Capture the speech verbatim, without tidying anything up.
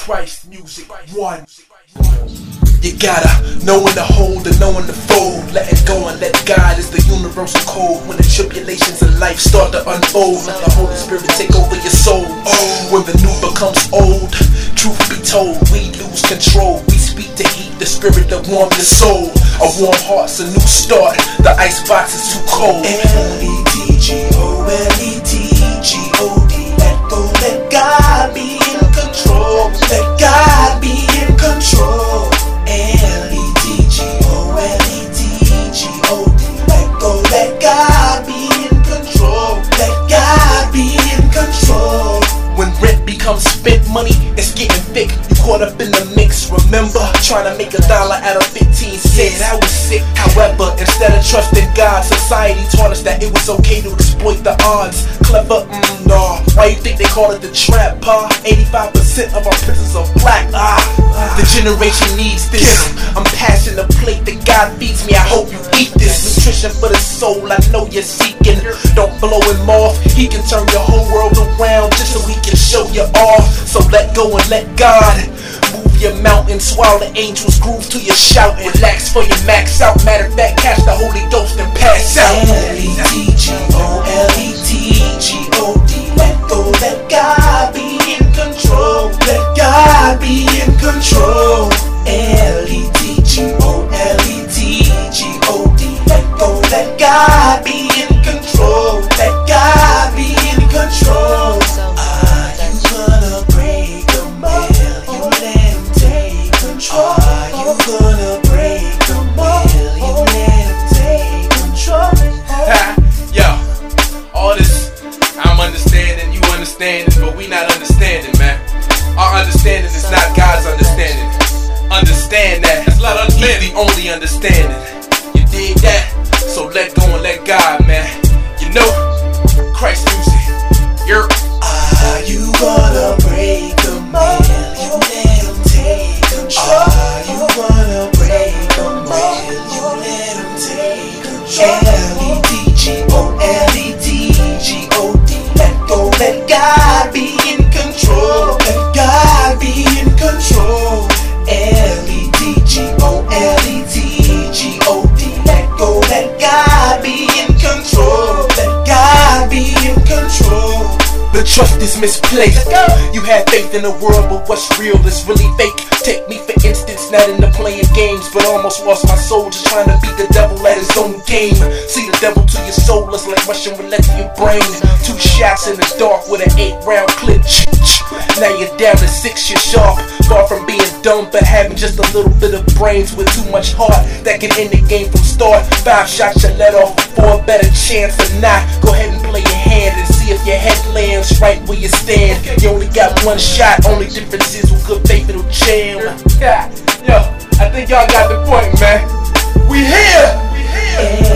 Christ music, one. You gotta know when to hold and know when to fold. Letting go and let God is the universal code. When the tribulations of life start to unfold, let the Holy Spirit take over your soul. Oh, when the new becomes old, truth be told, we lose control. We speak to heat, the spirit that warms your soul. A warm heart's a new start, the icebox is too cold. L E T G O L E T G O D. Let go, let God be in control. Let God be in control. L E T G O L E T G O D. Let go, let God be in control. Let God be in control. When rent becomes spent money, it's getting thick. You caught up in the mix. Remember, trying to make a dollar out of fifteen cents. Yeah, that was sick. However, instead of trusting God, society taught us that it was okay to exploit the odds. Clever, mm, nah. Why you think they call it the trap, pa? eighty-five percent of our prisons are black. Ah, the generation needs this. I'm passing the plate that God feeds me. I hope you eat this. Nutrition for the soul, I know you're seeking. Don't blow him off. He can turn your whole world around just so he can show you off. So let go and let God move your mountains while the angels groove to your shout. Relax for your max out. Matter of fact, catch the Holy Ghost and pass out. L E T G O L E T G O D. Let go, let God be in control. Let God be in control. L E T G O L E T G O D. Let go, let God be in control. Let God be in control. Are you gonna break them? Will you let him take control? Are you gonna break them? Will you let him take control? Ha, yo, all this, I'm understanding, you understanding, but we not understanding, man. Our understanding is not God's understanding. Understand that. It's not He's the only understanding. You dig that? So let go and let God, man. You know, Christ music. You're. Are you gonna break them? Will you let him take control? Are you gonna break them? Will you let him take control? L E T G O L E T G O D. Let go, let God be in control. Let God be in control. L E T G O L E T G O D. Let go, let God be in control. Let God be in control. The trust is misplaced. You had faith in the world, but what's real is really fake. Take me for instance, not into playing games, but almost lost my soul just trying to beat the devil at his own game. See the devil to your soul, it's like Russian roulette to your brain. Two shots in the dark with an eight round clip. Now you're down to six, you're sharp. Far from being dumb, but having just a little bit of brains with too much heart that can end the game from start. Five shots you let off for a better chance or not. Go ahead and play your hand and see if your head lands right where you stand. You only got one shot, only difference is with good faith it'll jam. Yeah, yo, I think y'all got the point, man. We here! We here!